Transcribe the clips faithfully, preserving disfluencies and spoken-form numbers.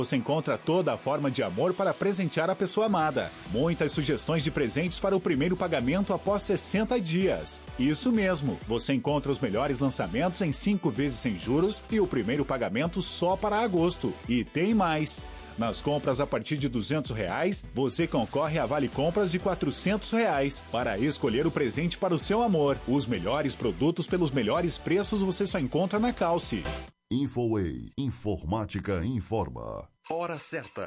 Você encontra toda a forma de amor para presentear a pessoa amada. Muitas sugestões de presentes para o primeiro pagamento após sessenta dias. Isso mesmo, você encontra os melhores lançamentos em cinco vezes sem juros e o primeiro pagamento só para agosto. E tem mais! Nas compras a partir de duzentos reais, você concorre a vale compras de quatrocentos reais para escolher o presente para o seu amor. Os melhores produtos pelos melhores preços você só encontra na Calce. Infoway, informática informa. Hora certa.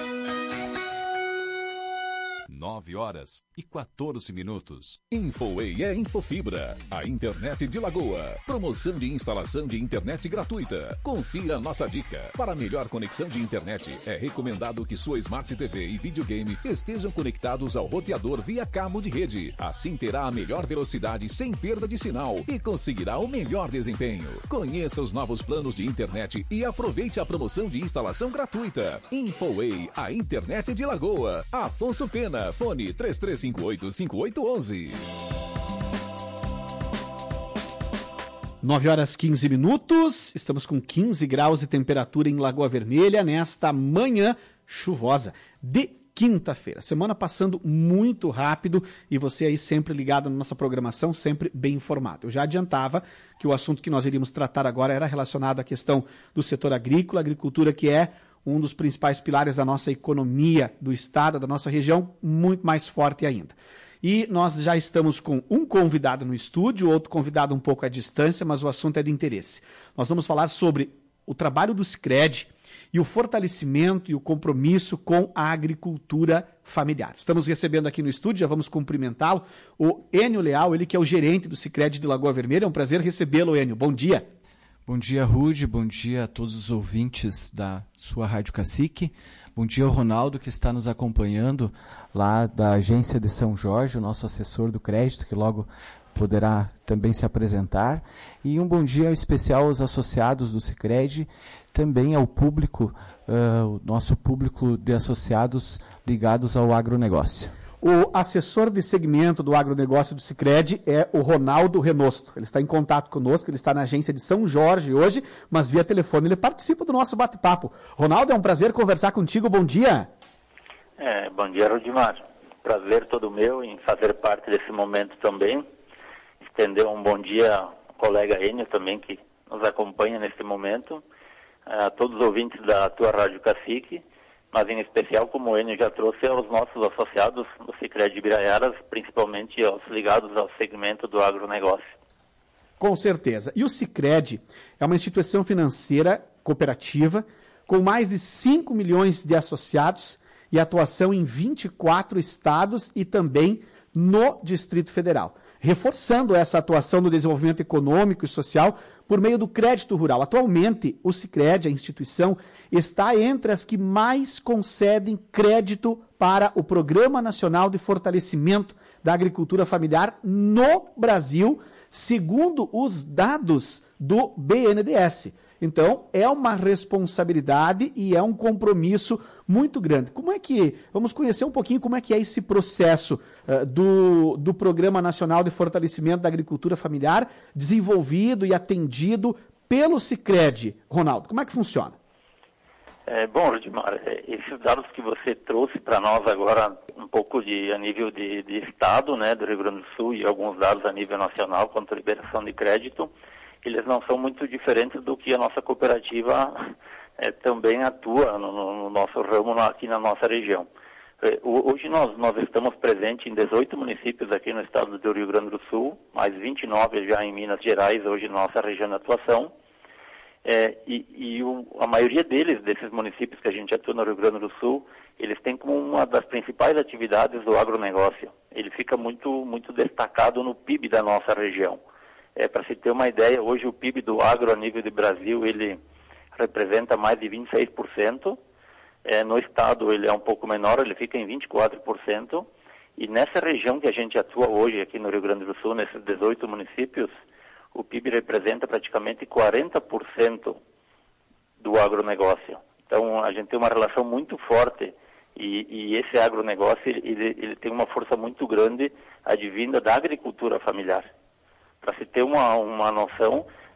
nove horas e quatorze minutos. Infoway é Infofibra, a internet de Lagoa. Promoção de instalação de internet gratuita. Confira a nossa dica. Para melhor conexão de internet, é recomendado que sua Smart T V e videogame estejam conectados ao roteador via cabo de rede. Assim terá a melhor velocidade sem perda de sinal e conseguirá o melhor desempenho. Conheça os novos planos de internet e aproveite a promoção de instalação gratuita. Infoway, a internet de Lagoa. Afonso Pena. Fone três três cinco oito, cinco oito um um. nove horas e quinze minutos, estamos com quinze graus de temperatura em Lagoa Vermelha nesta manhã chuvosa de quinta-feira. Semana passando muito rápido e você aí sempre ligado na nossa programação, sempre bem informado. Eu já adiantava que o assunto que nós iríamos tratar agora era relacionado à questão do setor agrícola, agricultura que é um dos principais pilares da nossa economia do estado, da nossa região, muito mais forte ainda. E nós já estamos com um convidado no estúdio, outro convidado um pouco à distância, mas o assunto é de interesse. Nós vamos falar sobre o trabalho do Sicredi e o fortalecimento e o compromisso com a agricultura familiar. Estamos recebendo aqui no estúdio, já vamos cumprimentá-lo, o Enio Leal, ele que é o gerente do Sicredi de Lagoa Vermelha. É um prazer recebê-lo, Enio. Bom dia. Bom dia, Rude. Bom dia a todos os ouvintes da sua Rádio Cacique. Bom dia ao Ronaldo, que está nos acompanhando lá da agência de São Jorge, o nosso assessor do crédito, que logo poderá também se apresentar. E um bom dia especial aos associados do Sicredi, também ao público, uh, o nosso público de associados ligados ao agronegócio. O assessor de segmento do agronegócio do Sicredi é o Ronaldo Renosto. Ele está em contato conosco, ele está na agência de São Jorge hoje, mas via telefone ele participa do nosso bate-papo. Ronaldo, é um prazer conversar contigo, bom dia. É, bom dia, Rudimar. Prazer todo meu em fazer parte desse momento também. Estender um bom dia ao colega Enio também, que nos acompanha nesse momento. A todos os ouvintes da tua Rádio Cacique, mas em especial, como o Enio já trouxe, aos nossos associados do Sicredi de Biraiaras, principalmente aos ligados ao segmento do agronegócio. Com certeza. E o Sicredi é uma instituição financeira cooperativa com mais de cinco milhões de associados e atuação em vinte e quatro estados e também no Distrito Federal, reforçando essa atuação no desenvolvimento econômico e social por meio do crédito rural. Atualmente, o Sicredi, a instituição, está entre as que mais concedem crédito para o Programa Nacional de Fortalecimento da Agricultura Familiar no Brasil, segundo os dados do B N D E S. Então, é uma responsabilidade e é um compromisso muito grande. Como é que, vamos conhecer um pouquinho como é que é esse processo uh, do, do Programa Nacional de Fortalecimento da Agricultura Familiar, desenvolvido e atendido pelo Sicredi. Ronaldo, como é que funciona? É, bom, Rudimar, esses dados que você trouxe para nós agora, um pouco de, a nível de, de Estado, né, do Rio Grande do Sul, e alguns dados a nível nacional quanto à liberação de crédito, eles não são muito diferentes do que a nossa cooperativa é, também atua no, no nosso ramo aqui na nossa região. É, hoje nós, nós estamos presentes em dezoito municípios aqui no estado do Rio Grande do Sul, mais vinte e nove já em Minas Gerais, hoje na nossa região de atuação. É, e e o, a maioria deles, desses municípios que a gente atua no Rio Grande do Sul, eles têm como uma das principais atividades o agronegócio. Ele fica muito, muito destacado no P I B da nossa região. É, para se ter uma ideia, hoje o P I B do agro a nível de Brasil, ele representa mais de vinte e seis por cento. É, no estado ele é um pouco menor, ele fica em vinte e quatro por cento. E nessa região que a gente atua hoje, aqui no Rio Grande do Sul, nesses dezoito municípios, o P I B representa praticamente quarenta por cento do agronegócio. Então, a gente tem uma relação muito forte e, e esse agronegócio, ele, ele tem uma força muito grande advinda da agricultura familiar. Para se ter uma, uma noção,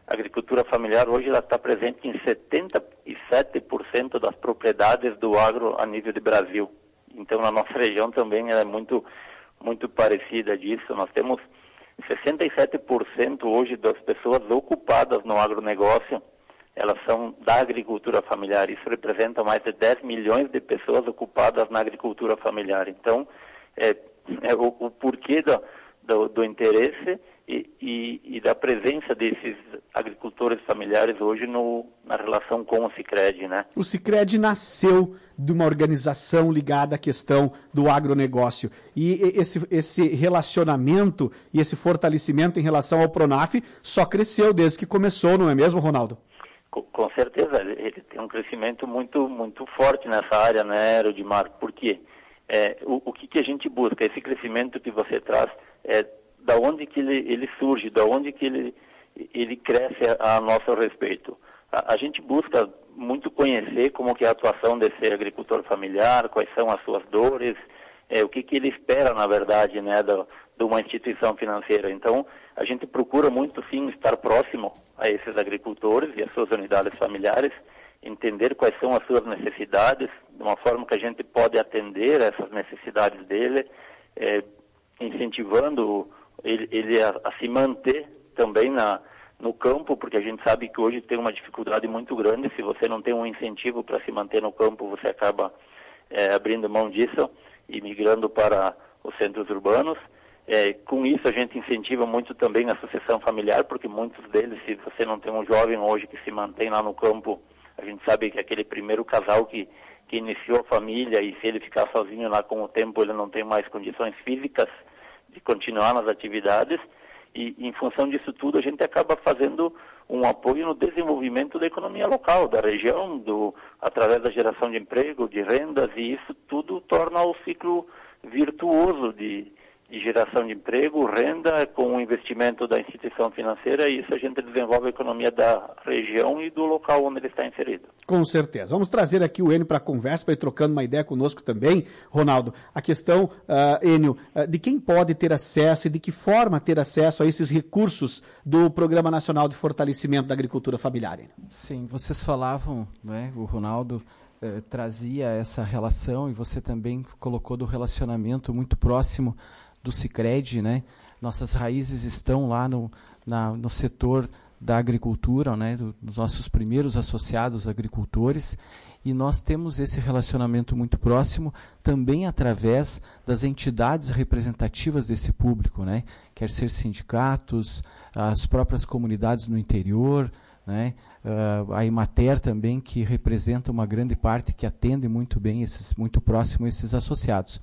a agricultura familiar hoje ela está presente em setenta e sete por cento das propriedades do agro a nível de Brasil. Então, na nossa região também é muito, muito parecida disso. Nós temos sessenta e sete por cento hoje das pessoas ocupadas no agronegócio, elas são da agricultura familiar. Isso representa mais de dez milhões de pessoas ocupadas na agricultura familiar. Então, é, é o, o porquê do, do, do interesse e, e, e da presença desses agricultores familiares hoje no, na relação com o Sicredi, né? O Sicredi nasceu de uma organização ligada à questão do agronegócio. E esse, esse relacionamento e esse fortalecimento em relação ao Pronaf só cresceu desde que começou, não é mesmo, Ronaldo? Com, com certeza, ele tem um crescimento muito, muito forte nessa área, né, Rudimar? Por quê? É, o, o que, que a gente busca? Esse crescimento que você traz, é, da onde que ele, ele surge, da onde que ele, ele cresce a, a nosso respeito. A, a gente busca muito conhecer como que é a atuação desse agricultor familiar, quais são as suas dores, é, o que, que ele espera, na verdade, né, do, de uma instituição financeira. Então, a gente procura muito, sim, estar próximo a esses agricultores e às suas unidades familiares, entender quais são as suas necessidades, de uma forma que a gente pode atender essas necessidades dele, é, incentivando ele, ele a, a se manter também na, no campo, porque a gente sabe que hoje tem uma dificuldade muito grande. Se você não tem um incentivo para se manter no campo, você acaba é, abrindo mão disso e migrando para os centros urbanos. É, com isso a gente incentiva muito também a sucessão familiar, porque muitos deles, se você não tem um jovem hoje que se mantém lá no campo, a gente sabe que aquele primeiro casal que, que iniciou a família, e se ele ficar sozinho lá com o tempo, ele não tem mais condições físicas de continuar nas atividades, e em função disso tudo a gente acaba fazendo um apoio no desenvolvimento da economia local, da região, do, através da geração de emprego, de rendas, e isso tudo torna o ciclo virtuoso de de geração de emprego, renda, com o investimento da instituição financeira, e isso a gente desenvolve a economia da região e do local onde ele está inserido. Com certeza. Vamos trazer aqui o Enio para a conversa, para ir trocando uma ideia conosco também, Ronaldo. A questão, uh, Enio, uh, de quem pode ter acesso e de que forma ter acesso a esses recursos do Programa Nacional de Fortalecimento da Agricultura Familiar, Enio? Sim, vocês falavam, né, o Ronaldo eh, trazia essa relação, e você também colocou do relacionamento muito próximo do Sicredi, né? Nossas raízes estão lá no, na, no setor da agricultura, né? Do, dos nossos primeiros associados agricultores, e nós temos esse relacionamento muito próximo também através das entidades representativas desse público, né? Quer ser sindicatos, as próprias comunidades no interior, né? Uh, a Emater também, que representa uma grande parte, que atende muito bem, esses, muito próximo a esses associados.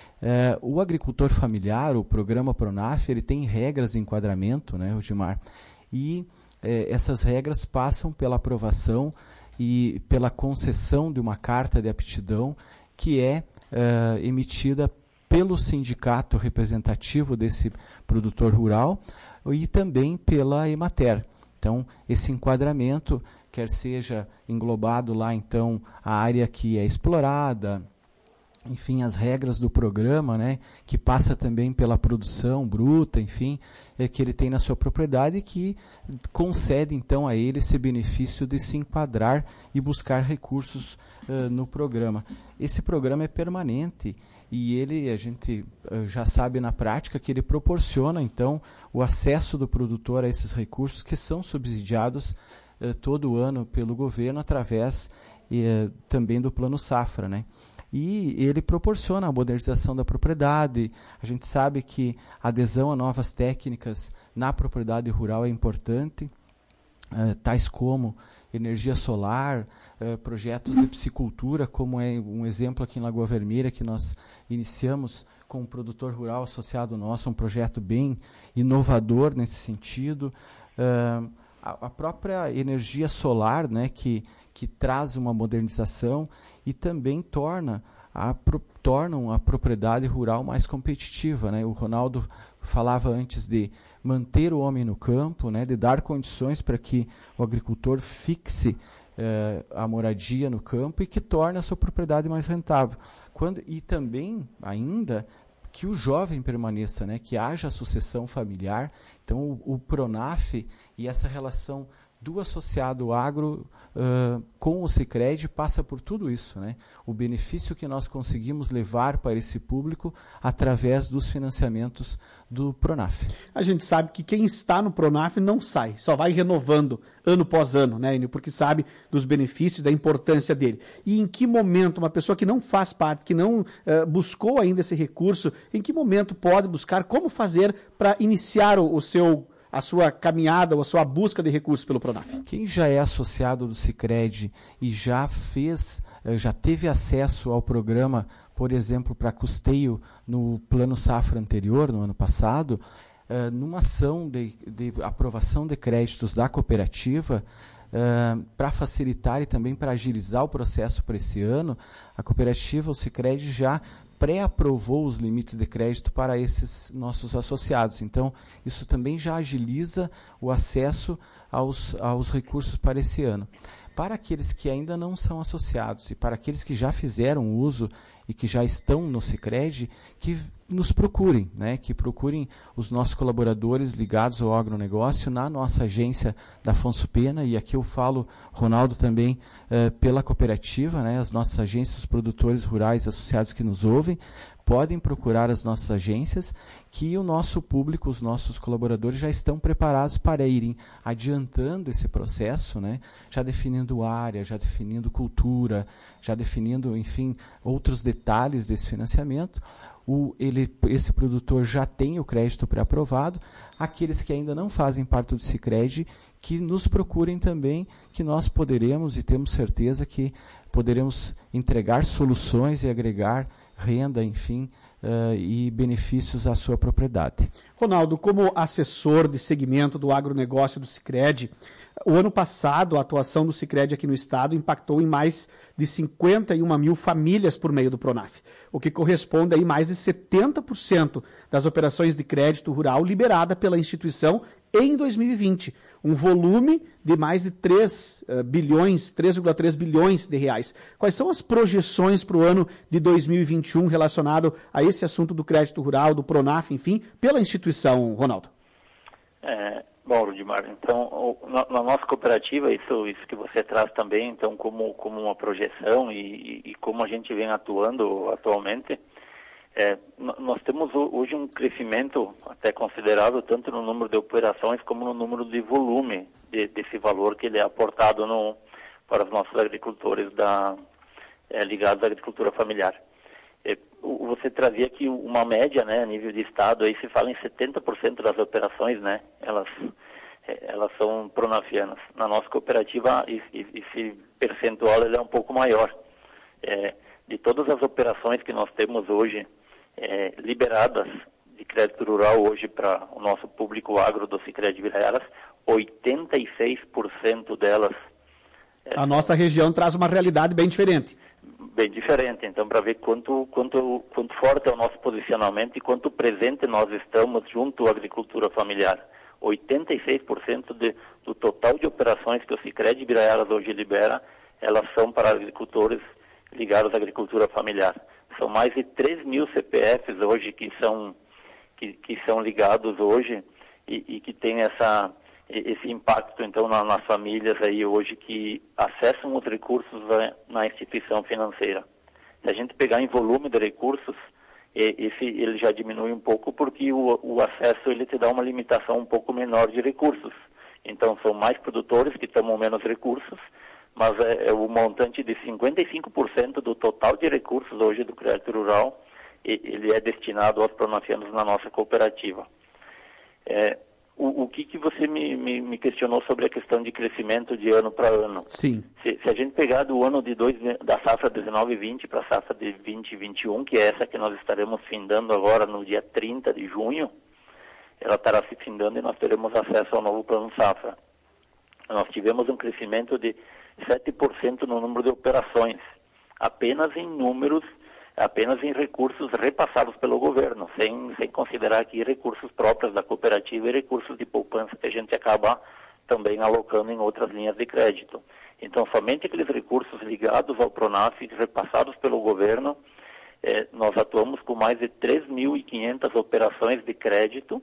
É, o agricultor familiar, o programa Pronaf, ele tem regras de enquadramento, né, Rudimar? E é, essas regras passam pela aprovação e pela concessão de uma carta de aptidão que é, é emitida pelo sindicato representativo desse produtor rural e também pela Emater. Então, esse enquadramento, quer seja englobado lá, então, a área que é explorada, enfim, as regras do programa, né, que passa também pela produção bruta, enfim, é, que ele tem na sua propriedade, e que concede então a ele esse benefício de se enquadrar e buscar recursos uh, no programa. Esse programa é permanente e ele, a gente uh, já sabe na prática que ele proporciona então o acesso do produtor a esses recursos, que são subsidiados uh, todo ano pelo governo através uh, também do Plano Safra, né? E ele proporciona a modernização da propriedade. A gente sabe que a adesão a novas técnicas na propriedade rural é importante, uh, tais como energia solar, uh, projetos de piscicultura, como é um exemplo aqui em Lagoa Vermelha, que nós iniciamos com um produtor rural associado nosso, um projeto bem inovador nesse sentido. Uh, a, a própria energia solar, né, que, que traz uma modernização e também torna a, pro, tornam a propriedade rural mais competitiva, né? O Ronaldo falava antes de manter o homem no campo, né, de dar condições para que o agricultor fixe eh, a moradia no campo e que torne a sua propriedade mais rentável. Quando, e também, ainda, que o jovem permaneça, né? Que haja sucessão familiar. Então, o, o Pronaf e essa relação do associado agro uh, com o Sicredi passa por tudo isso, né? O benefício que nós conseguimos levar para esse público através dos financiamentos do Pronaf. A gente sabe que quem está no Pronaf não sai, só vai renovando ano após ano, né, Enio? Porque sabe dos benefícios, da importância dele. E em que momento uma pessoa que não faz parte, que não uh, buscou ainda esse recurso, em que momento pode buscar, como fazer para iniciar o, o seu a sua caminhada ou a sua busca de recursos pelo Pronaf? Quem já é associado do Sicredi e já fez, já teve acesso ao programa, por exemplo, para custeio no Plano Safra anterior, no ano passado, numa ação de, de aprovação de créditos da cooperativa, Uh, para facilitar e também para agilizar o processo para esse ano, a cooperativa, o Sicredi, já pré-aprovou os limites de crédito para esses nossos associados. Então, isso também já agiliza o acesso aos, aos recursos para esse ano. Para aqueles que ainda não são associados e para aqueles que já fizeram uso e que já estão no Sicredi, que nos procurem, né? Que procurem os nossos colaboradores ligados ao agronegócio na nossa agência da Afonso Pena, e aqui eu falo, Ronaldo, também eh, pela cooperativa, né? As nossas agências, os produtores rurais associados que nos ouvem, podem procurar as nossas agências, que o nosso público, os nossos colaboradores já estão preparados para irem adiantando esse processo, né? Já definindo área, já definindo cultura, já definindo, enfim, outros detalhes desse financiamento. O, ele, esse produtor já tem o crédito pré-aprovado. Aqueles que ainda não fazem parte do Sicredi, que nos procurem também, que nós poderemos e temos certeza que poderemos entregar soluções e agregar renda, enfim, uh, e benefícios à sua propriedade. Ronaldo, como assessor de segmento do agronegócio do Sicredi, o ano passado a atuação do Sicredi aqui no estado impactou em mais de cinquenta e uma mil famílias por meio do Pronaf, o que corresponde a mais de setenta por cento das operações de crédito rural liberada pela instituição em dois mil e vinte. Um volume de mais de três bilhões, três vírgula três bilhões de reais. Quais são as projeções para o ano de dois mil e vinte e um relacionado a esse assunto do crédito rural, do Pronaf, enfim, pela instituição, Ronaldo? É, bom, Rudimar, então, na, na nossa cooperativa, isso, isso que você traz também, então, como, como uma projeção e, e como a gente vem atuando atualmente, É, nós temos hoje um crescimento até considerável, tanto no número de operações como no número de volume de, desse valor que ele é aportado no, para os nossos agricultores da, é, ligados à agricultura familiar. É, você trazia aqui uma média, né, a nível de estado, aí se fala em setenta por cento das operações, né, elas, é, elas são pronafianas. Na nossa cooperativa, esse, esse percentual ele é um pouco maior. É, de todas as operações que nós temos hoje, É, liberadas de crédito rural hoje para o nosso público agro do Sicredi Biraiaras, oitenta e seis por cento delas... É, a nossa região traz uma realidade bem diferente. Bem diferente, então, para ver quanto, quanto, quanto forte é o nosso posicionamento e quanto presente nós estamos junto à agricultura familiar. oitenta e seis por cento de, do total de operações que o Sicredi Biraiaras hoje libera, elas são para agricultores ligados à agricultura familiar. São mais de três mil C P Fs hoje que são, que, que são ligados hoje e, e que tem essa, esse impacto, então, na, nas famílias aí hoje que acessam os recursos na, na instituição financeira. Se a gente pegar em volume de recursos, esse, ele já diminui um pouco porque o, o acesso ele te dá uma limitação um pouco menor de recursos. Então, são mais produtores que tomam menos recursos, mas é, é o montante de cinquenta e cinco por cento do total de recursos hoje do crédito rural, e, ele é destinado aos pronafianos na nossa cooperativa. É, o, o que, que você me, me, me questionou sobre a questão de crescimento de ano para ano? Sim. Se, se a gente pegar do ano de dois, da safra dezenove vinte para a safra de vinte e vinte e um, que é essa que nós estaremos findando agora no dia trinta de junho, ela estará se findando e nós teremos acesso ao novo plano safra. Nós tivemos um crescimento de sete por cento no número de operações, apenas em números, apenas em recursos repassados pelo governo, sem, sem considerar aqui recursos próprios da cooperativa e recursos de poupança que a gente acaba também alocando em outras linhas de crédito. Então, somente aqueles recursos ligados ao Pronaf, repassados pelo governo, é, nós atuamos com mais de três mil e quinhentas operações de crédito.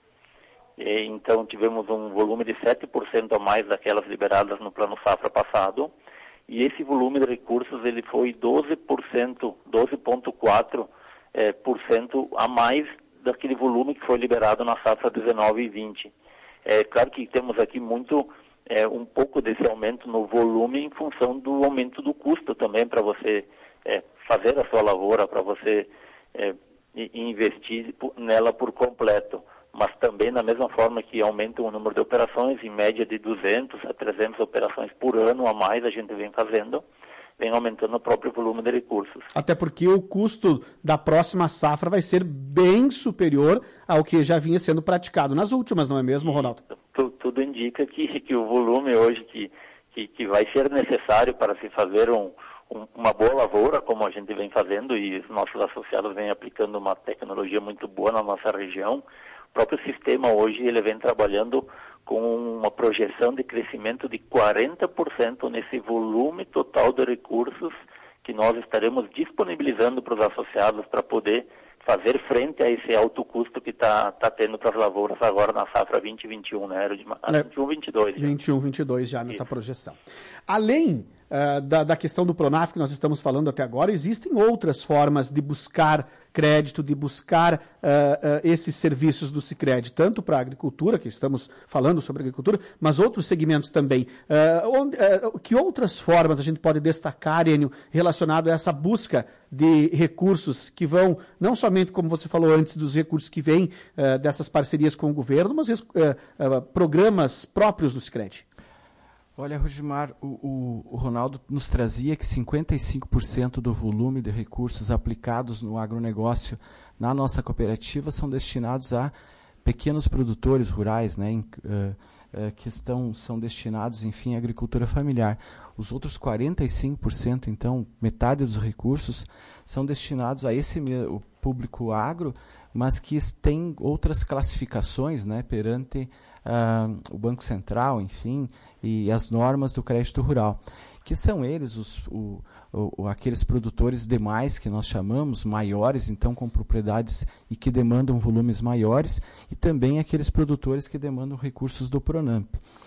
E, então, tivemos um volume de sete por cento a mais daquelas liberadas no Plano Safra passado. E esse volume de recursos ele foi doze por cento, doze vírgula quatro por cento a mais daquele volume que foi liberado na safra dezenove e vinte. É claro que temos aqui muito... É, um pouco desse aumento no volume em função do aumento do custo também para você é, fazer a sua lavoura, para você é, investir nela por completo. Mas também da mesma forma que aumenta o número de operações, em média de duzentas a trezentas operações por ano a mais a gente vem fazendo, vem aumentando o próprio volume de recursos. Até porque o custo da próxima safra vai ser bem superior ao que já vinha sendo praticado nas últimas, não é mesmo, Ronaldo? Tudo, tudo indica que, que o volume hoje que, que, que vai ser necessário para se fazer um, um, uma boa lavoura, como a gente vem fazendo, e os nossos associados vêm aplicando uma tecnologia muito boa na nossa região. O próprio sistema hoje ele vem trabalhando com uma projeção de crescimento de quarenta por cento nesse volume total de recursos que nós estaremos disponibilizando para os associados para poder fazer frente a esse alto custo que está tá tendo para as lavouras agora na safra vinte e vinte e um, né, Erudimar? É, vinte e um, vinte e dois. Já. vinte e um, vinte e dois já nessa Isso. projeção. Além uh, da, da questão do Pronaf que nós estamos falando até agora, existem outras formas de buscar crédito, de buscar uh, uh, esses serviços do Sicredi, tanto para a agricultura, que estamos falando sobre agricultura, mas outros segmentos também. Uh, onde, uh, que outras formas a gente pode destacar, Enio, relacionado a essa busca de recursos que vão, não somente, como você falou antes, dos recursos que vêm uh, dessas parcerias com o governo, mas uh, uh, programas próprios do Sicredi? Olha, Rudimar, o, o, o Ronaldo nos trazia que cinquenta e cinco por cento do volume de recursos aplicados no agronegócio na nossa cooperativa são destinados a pequenos produtores rurais, né, em, uh, uh, que estão, são destinados, enfim, à agricultura familiar. Os outros quarenta e cinco por cento, então, metade dos recursos, são destinados a esse o público agro, mas que tem outras classificações, né, perante Uh, o Banco Central, enfim, e as normas do crédito rural, que são eles, os, o, o, aqueles produtores demais que nós chamamos, maiores, então com propriedades e que demandam volumes maiores, e também aqueles produtores que demandam recursos do Pronamp.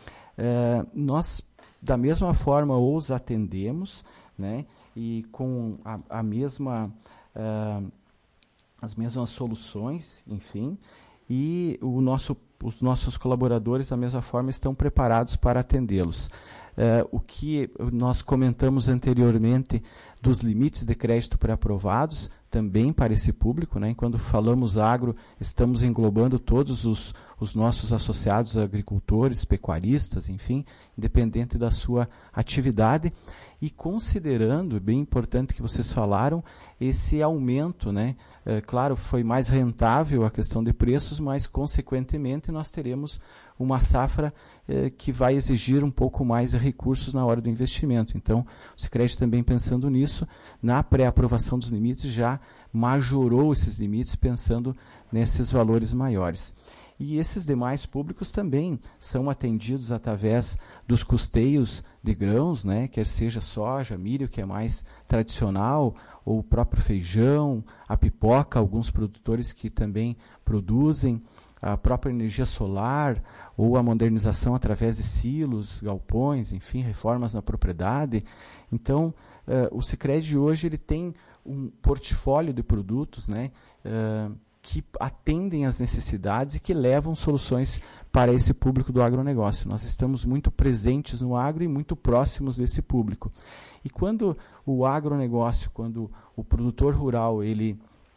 Uh, nós, da mesma forma, os atendemos, né, e com a, a mesma, uh, as mesmas soluções, enfim, e o nosso os nossos colaboradores, da mesma forma, estão preparados para atendê-los. Uh, o que nós comentamos anteriormente dos limites de crédito pré-aprovados, também para esse público, né? Quando falamos agro, estamos englobando todos os, os nossos associados agricultores, pecuaristas, enfim, independente da sua atividade, e considerando, bem importante que vocês falaram, esse aumento, né? É, claro, foi mais rentável a questão de preços, mas, consequentemente, nós teremos uma safra eh, que vai exigir um pouco mais de recursos na hora do investimento. Então, o Sicredi também pensando nisso, na pré-aprovação dos limites, já majorou esses limites pensando nesses valores maiores. E esses demais públicos também são atendidos através dos custeios de grãos, né, quer seja soja, milho, que é mais tradicional, ou o próprio feijão, a pipoca, alguns produtores que também produzem, a própria energia solar, ou a modernização através de silos, galpões, enfim, reformas na propriedade. Então, uh, o Sicredi hoje ele tem um portfólio de produtos, né, uh, que atendem às necessidades e que levam soluções para esse público do agronegócio. Nós estamos muito presentes no agro e muito próximos desse público. E quando o agronegócio, quando o produtor rural, ele,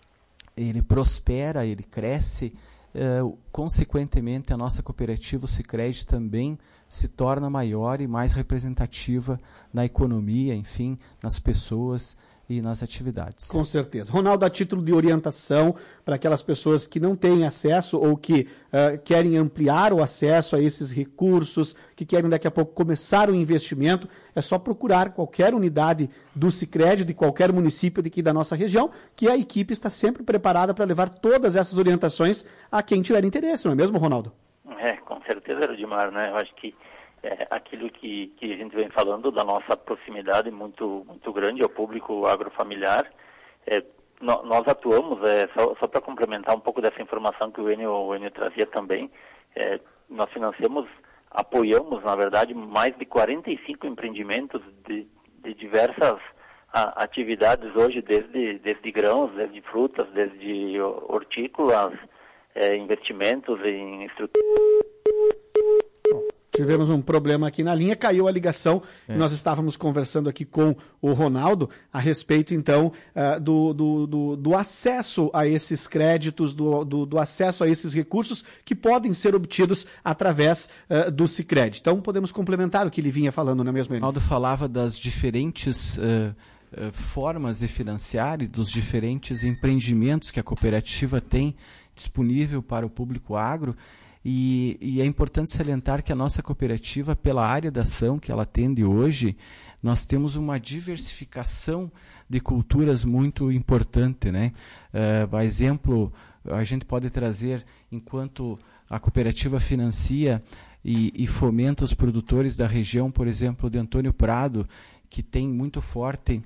ele prospera, ele cresce, Uh, consequentemente, a nossa cooperativa, o Sicredi, também se torna maior e mais representativa na economia, enfim, nas pessoas e nas atividades. Com certeza. Ronaldo, a título de orientação para aquelas pessoas que não têm acesso ou que uh, querem ampliar o acesso a esses recursos, que querem daqui a pouco começar o investimento, é só procurar qualquer unidade do Sicredi, de qualquer município daqui da nossa região, que a equipe está sempre preparada para levar todas essas orientações a quem tiver interesse, não é mesmo, Ronaldo? É, com certeza, Erudimar, né? Eu acho que é, aquilo que, que a gente vem falando da nossa proximidade muito, muito grande ao público agrofamiliar, é, no, nós atuamos, é, só, só para complementar um pouco dessa informação que o Enio, o Enio trazia também, é, nós financiamos, apoiamos, na verdade, mais de quarenta e cinco empreendimentos de, de diversas a, atividades hoje, desde, desde grãos, desde frutas, desde hortícolas, é, investimentos em estrutura. Tivemos um problema aqui na linha, caiu a ligação. É. Nós estávamos conversando aqui com o Ronaldo a respeito, então, uh, do, do, do, do acesso a esses créditos, do, do, do acesso a esses recursos que podem ser obtidos através uh, do Sicredi. Então, podemos complementar o que ele vinha falando, não é mesmo? O Ronaldo falava das diferentes uh, uh, formas de financiar e dos diferentes empreendimentos que a cooperativa tem disponível para o público agro. E, e é importante salientar que a nossa cooperativa, pela área da ação que ela atende hoje, nós temos uma diversificação de culturas muito importante, né? Uh, exemplo, a gente pode trazer, enquanto a cooperativa financia e, e fomenta os produtores da região, por exemplo, de Antônio Prado, que tem muito forte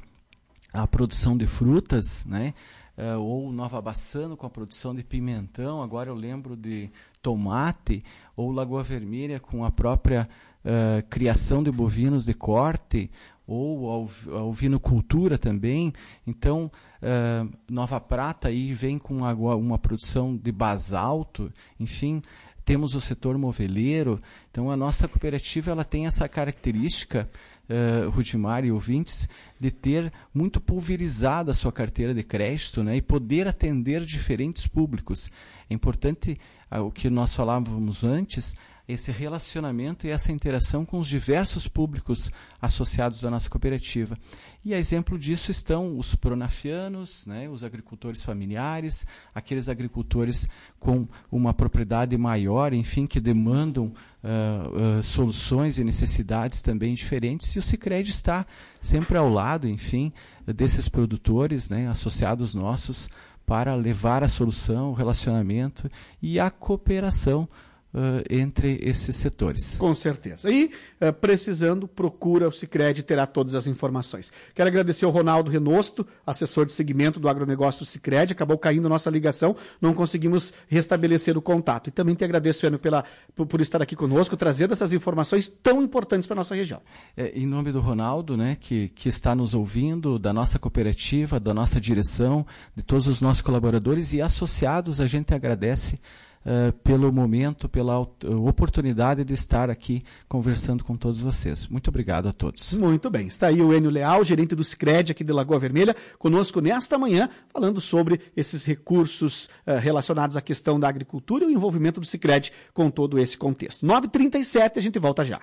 a produção de frutas, né? Uh, ou Nova Bassano com a produção de pimentão, agora eu lembro de tomate, ou Lagoa Vermelha com a própria uh, criação de bovinos de corte, ou a ovinocultura também. Então, uh, Nova Prata aí vem com uma, uma produção de basalto, enfim, temos o setor moveleiro. Então, a nossa cooperativa ela tem essa característica, Uh, Rudimar e ouvintes, de ter muito pulverizada a sua carteira de crédito, né, e poder atender diferentes públicos. É importante uh, o que nós falávamos antes, esse relacionamento e essa interação com os diversos públicos associados da nossa cooperativa. E a exemplo disso estão os pronafianos, né, os agricultores familiares, aqueles agricultores com uma propriedade maior, enfim, que demandam uh, uh, soluções e necessidades também diferentes. E o Sicredi está sempre ao lado, enfim, desses produtores, né, associados nossos, para levar a solução, o relacionamento e a cooperação Uh, entre esses setores. Com certeza. E, uh, precisando, procura o Sicredi, terá todas as informações. Quero agradecer ao Ronaldo Renosto, assessor de segmento do agronegócio do Sicredi. Acabou caindo a nossa ligação, não conseguimos restabelecer o contato. E também te agradeço, Enio, pela, por, por estar aqui conosco, trazendo essas informações tão importantes para a nossa região. É, em nome do Ronaldo, né, que, que está nos ouvindo, da nossa cooperativa, da nossa direção, de todos os nossos colaboradores e associados, a gente agradece Uh, pelo momento, pela uh, oportunidade de estar aqui conversando com todos vocês. Muito obrigado a todos. Muito bem. Está aí o Enio Leal, gerente do Sicredi aqui de Lagoa Vermelha, conosco nesta manhã, falando sobre esses recursos uh, relacionados à questão da agricultura e o envolvimento do Sicredi com todo esse contexto. nove e trinta e sete, a gente volta já.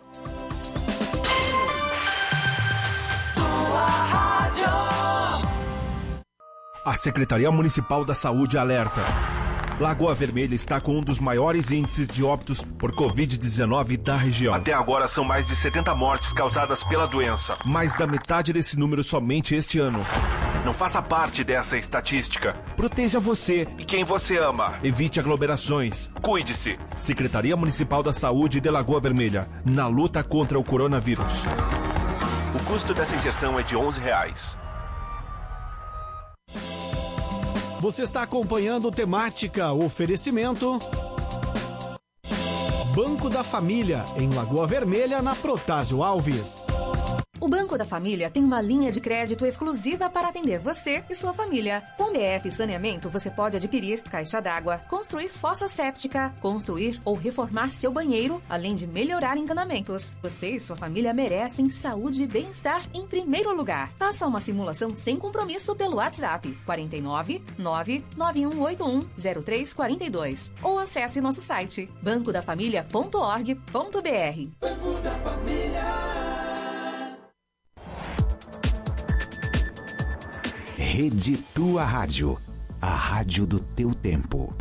A Secretaria Municipal da Saúde alerta. Lagoa Vermelha está com um dos maiores índices de óbitos por covid dezenove da região. Até agora são mais de setenta mortes causadas pela doença. Mais da metade desse número somente este ano. Não faça parte dessa estatística. Proteja você e quem você ama. Evite aglomerações. Cuide-se. Secretaria Municipal da Saúde de Lagoa Vermelha. Na luta contra o coronavírus. O custo dessa injeção é de onze reais. Você está acompanhando o Temática, oferecimento Banco da Família, em Lagoa Vermelha, na Protásio Alves. O Banco da Família tem uma linha de crédito exclusiva para atender você e sua família. Com B F Saneamento, você pode adquirir caixa d'água, construir fossa séptica, construir ou reformar seu banheiro, além de melhorar encanamentos. Você e sua família merecem saúde e bem-estar em primeiro lugar. Faça uma simulação sem compromisso pelo WhatsApp quatro nove nove nove um oito um zero três quatro dois ou acesse nosso site banco da família ponto org ponto br. Banco da Família. Rede Tua Rádio, a rádio do teu tempo.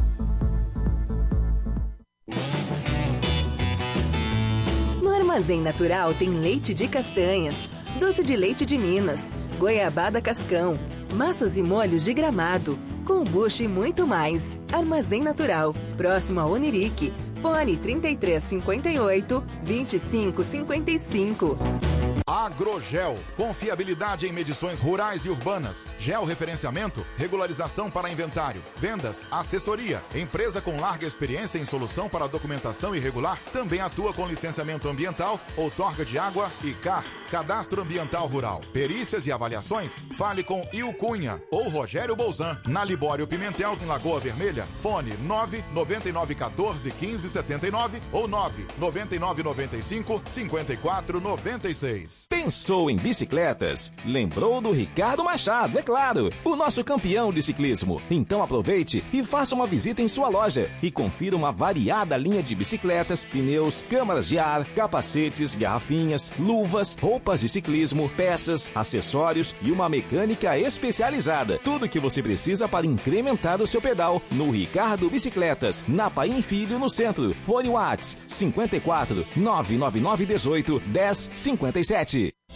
No Armazém Natural tem leite de castanhas, doce de leite de Minas, goiabada cascão, massas e molhos de Gramado, kombucha e muito mais. Armazém Natural, próximo a Onirique. Fone trinta e três cinquenta e oito, vinte e cinco cinquenta e cinco. Agrogel, confiabilidade em medições rurais e urbanas, georreferenciamento, regularização para inventário, vendas, assessoria, empresa com larga experiência em solução para documentação irregular, também atua com licenciamento ambiental, outorga de água e C A R, Cadastro Ambiental Rural, perícias e avaliações, fale com Il Cunha ou Rogério Bolzan, na Libório Pimentel, em Lagoa Vermelha, fone nove nove nove um quatro um cinco sete nove ou nove nove nove nove cinco cinco quatro nove seis. Pensou em bicicletas? Lembrou do Ricardo Machado, é claro, o nosso campeão de ciclismo. Então aproveite e faça uma visita em sua loja e confira uma variada linha de bicicletas, pneus, câmaras de ar, capacetes, garrafinhas, luvas, roupas de ciclismo, peças, acessórios e uma mecânica especializada. Tudo que você precisa para incrementar o seu pedal no Ricardo Bicicletas, na Paim Filho, no centro. Fone WhatsApp cinco quatro nove nove nove um oito um zero cinco sete.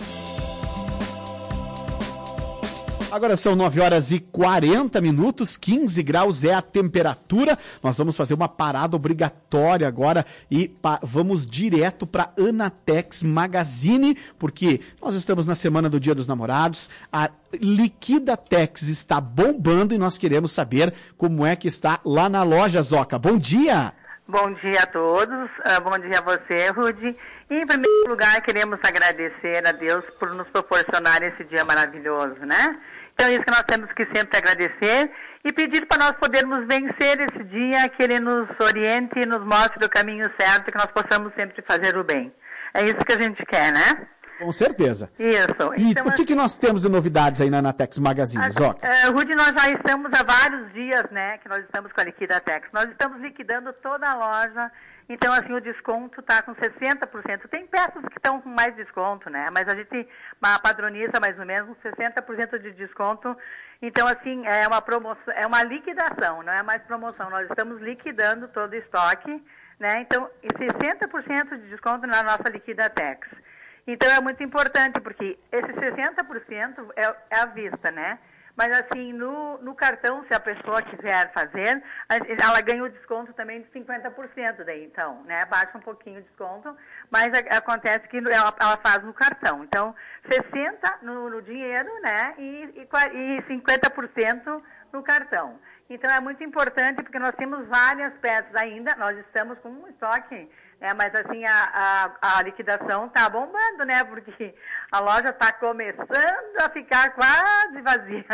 Agora são nove horas e quarenta minutos, quinze graus é a temperatura. Nós vamos fazer uma parada obrigatória agora e pa- vamos direto para Anatex Magazine, porque nós estamos na semana do Dia dos Namorados. A Liquidatex está bombando e nós queremos saber como é que está lá na loja, Zoca. Bom dia! Bom dia a todos, uh, bom dia a você, Rudy. E, em primeiro lugar, queremos agradecer a Deus por nos proporcionar esse dia maravilhoso, né? Então, isso que nós temos que sempre agradecer e pedir para nós podermos vencer esse dia, que Ele nos oriente e nos mostre o caminho certo, que nós possamos sempre fazer o bem. É isso que a gente quer, né? Com certeza. Isso. E então, o que, que nós temos de novidades aí na Anatex Magazine, Zoca? Uh, Rudy, nós já estamos há vários dias, né, que nós estamos com a Liquidatex. Nós estamos liquidando toda a loja. Então, assim, o desconto está com sessenta por cento. Tem peças que estão com mais desconto, né? Mas a gente padroniza mais ou menos sessenta por cento de desconto. Então, assim, é uma promoção, é uma liquidação, não é mais promoção. Nós estamos liquidando todo o estoque, né? Então, sessenta por cento de desconto na nossa Liquidatex. Então, é muito importante, porque esse sessenta por cento é, é à vista, né? Mas, assim, no, no cartão, se a pessoa quiser fazer, ela ganha o desconto também de cinquenta por cento daí, então, né? Baixa um pouquinho o desconto, mas a, acontece que ela, ela faz no cartão. Então, sessenta por cento no, no dinheiro, né? E, e, e cinquenta por cento no cartão. Então, é muito importante, porque nós temos várias peças ainda, nós estamos com um estoque, né? Mas, assim, a, a, a liquidação está bombando, né? Porque a loja está começando a ficar quase vazia.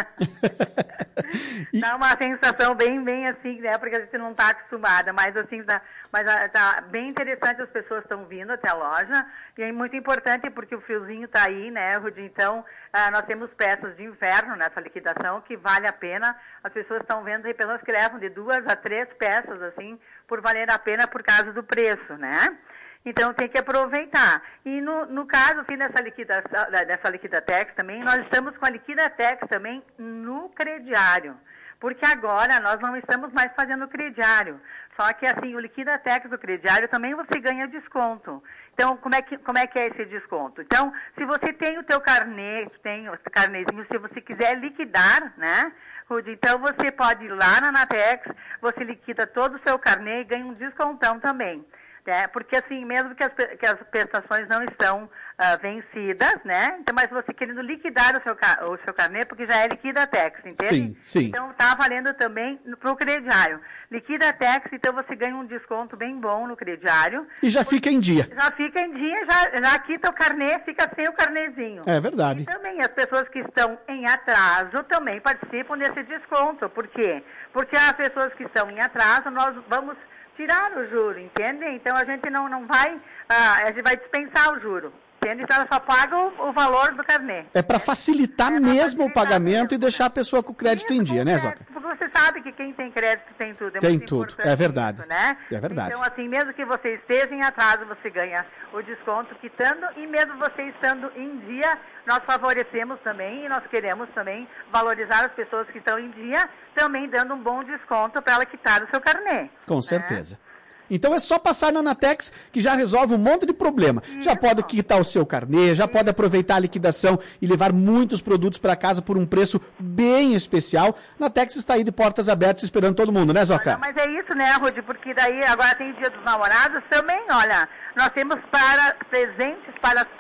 e... Dá uma sensação bem, bem assim, né? Porque a gente não está acostumada, mas, assim, tá, mas tá bem interessante, as pessoas estão vindo até a loja, e é muito importante porque o friozinho está aí, né, Rudy? Então, ah, nós temos peças de inverno nessa liquidação que vale a pena. As pessoas estão vendo aí, pessoas que levam de duas a três peças, assim, por valer a pena por causa do preço, né? Então, tem que aproveitar. E no, no caso, assim, dessa, liquidação, dessa Liquidatex também, nós estamos com a Liquidatex também no crediário. Porque agora nós não estamos mais fazendo crediário. Só que, assim, o Liquidatex do crediário também você ganha desconto. Então, como é que, como é, que é esse desconto? Então, se você tem o teu carnê, tem o carnezinho, se você quiser liquidar, né, Rudy, então você pode ir lá na Anatex, você liquida todo o seu carnê e ganha um descontão também. Né? Porque, assim, mesmo que as, que as prestações não estão uh, vencidas, né? Então, mas você querendo liquidar o seu, o seu carnê, porque já é Liquidatex, entende? Sim, sim. Então, tá valendo também para o crediário. Liquidatex, então você ganha um desconto bem bom no crediário. E já fica em dia. Já fica em dia, já, já quita o carnê, fica sem o carnezinho. É verdade. E também as pessoas que estão em atraso também participam desse desconto. Por quê? Porque as pessoas que estão em atraso, nós vamos tirar o juro, entende? Então a gente não, não vai, ah, a gente vai dispensar o juro, entende? Então ela só paga o, o valor do carnê. É para facilitar é mesmo facilitar o pagamento mesmo, e deixar a pessoa com o crédito Isso, em dia, né, Zoca? Porque você sabe que quem tem crédito tem tudo. É tem muito tudo, é verdade. Isso, né? É verdade. Então, assim, mesmo que você esteja em atraso, você ganha o desconto quitando, e mesmo você estando em dia, nós favorecemos também, e nós queremos também valorizar as pessoas que estão em dia, também dando um bom desconto para ela quitar o seu carnê. Com né? certeza. Então é só passar na Anatex que já resolve um monte de problema. Isso. Já pode quitar o seu carnê, já Isso. pode aproveitar a liquidação e levar muitos produtos para casa por um preço bem especial. A Anatex está aí de portas abertas esperando todo mundo, né, Zoca? Olha, mas é isso, né, Rudy? Porque daí agora tem o Dia dos Namorados também, olha. Nós temos para presentes para todos os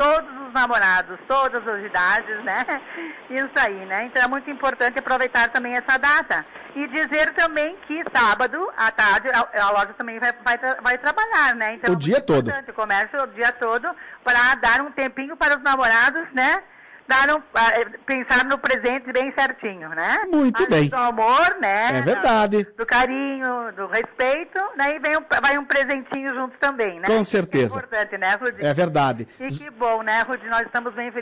os namorados, todas as idades, né? Isso aí, né? Então é muito importante aproveitar também essa data. E dizer também que sábado, à tarde, a, a loja também vai, vai, vai trabalhar, né? Então, o dia todo. O comércio o dia todo para dar um tempinho para os namorados, né? Dar um, uh, pensar no presente bem certinho, né? Muito Além bem. do amor, né? É verdade. Do, do carinho, do respeito, né? E vem um, vai um presentinho junto também, né? Com certeza. É importante, né, Rudi? É verdade. E que bom, né, Rudi? Nós estamos bem felizes.